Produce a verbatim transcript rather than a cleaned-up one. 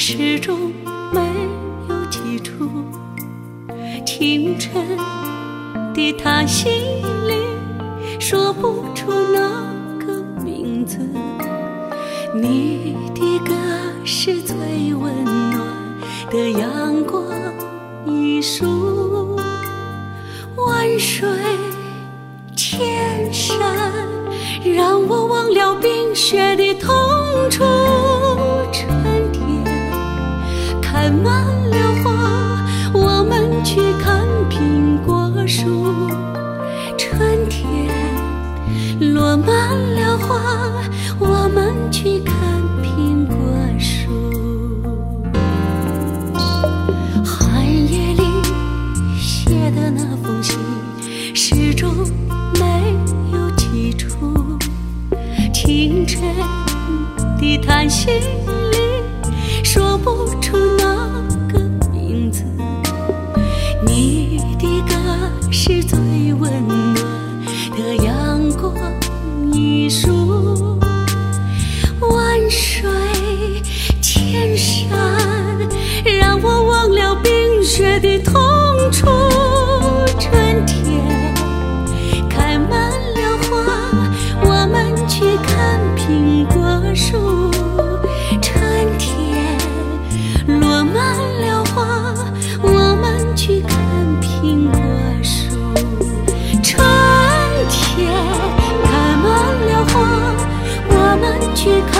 始终没有记住清晨的叹息里说不出那个名字。你的歌是最温暖的阳光一束，万水千山让我忘了冰雪的痛楚。春天开满了花，我们去看苹果树。春天落满了花，我们去看苹果树。寒夜里写的那封信始终没有寄出，清晨的叹息里说不出那个名字。你的歌是最温暖的阳光一束，万水千山让我忘了冰雪的痛楚。春天开满了花，我们去看苹果树。春天落满了花，我们去看苹果树。春天开满了花，我们去看